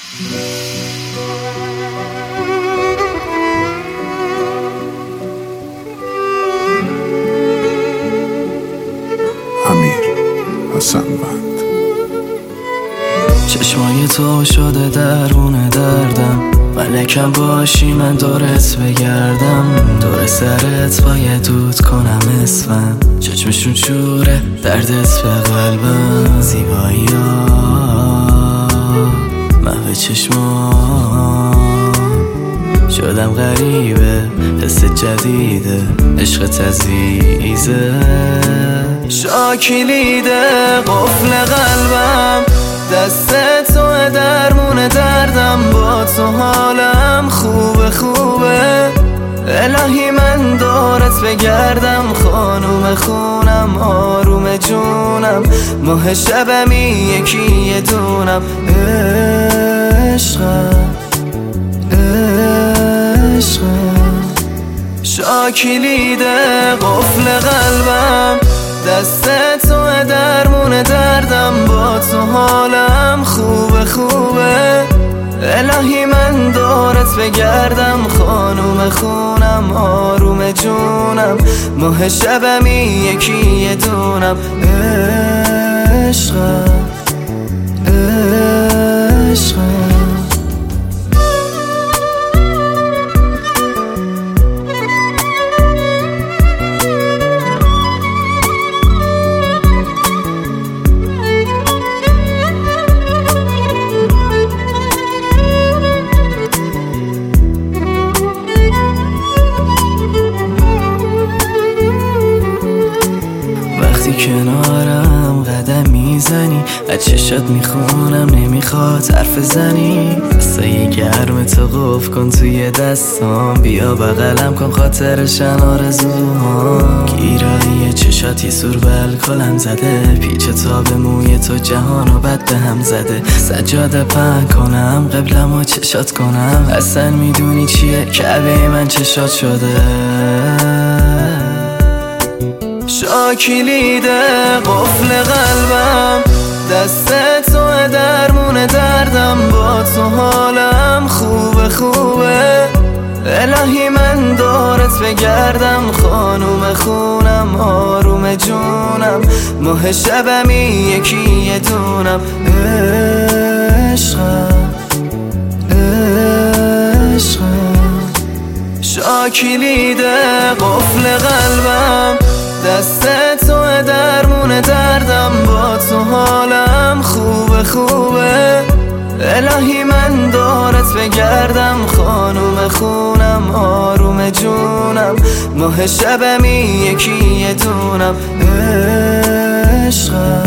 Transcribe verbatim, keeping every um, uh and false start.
امیر حسنوند. چشمای تو شده درمون دردم، ملکم باشی من دورت بگردم، دور سرت باید دود کنم اسمم، چشمشون شوره دردت به قلبم، زیبایی ها محو چشمام، شدم غریبه حس جدیده عشقت عزیزه، شاکلیده قفل قلبم، دست تو درمون دردم، با تو حالم خوبه خوبه، الهی من دورت بگردم، خانوم خونم آروم جونم، ماه شبمی یکی یه دونم، عشقم عشقم، شاکلیده قفل قلبم، دست تو درمون دردم، با تو حالم خوبه خوبه، الهی من دورت بگردم، خانوم خونم آروم جونم، ماه شبمی یکی یه دونم، عشقم عشقم. کنارم قدم میزنی، از چشات میخونم نمیخواد حرف زنی، دستای گرم تو قف کن توی دستام، بیا بغلم کن خاطرشن آرزوهام، گیرایی چشات یه سور بالکلم زده، پیچ تا به موی تو جهانو بد به هم زده، سجاده پهن کنم قبلم و چشات کنم، اصلا میدونی چیه کعبه من چشات شده، شاکلیده قفل قلبم، دست تو درمون دردم، با تو حالم خوبه خوبه، الهی من دورت بگردم، خانوم خونم آروم جونم، ماه شبمی یکی یه دونم، عشقم عشقم، شاکلیده قفل قلبم، دست تو درمون دردم، با تو حالم خوبه خوبه، الهی من دورت بگردم، خانوم خونم آروم جونم، ماه شبمی یکی یه دونم، عشقم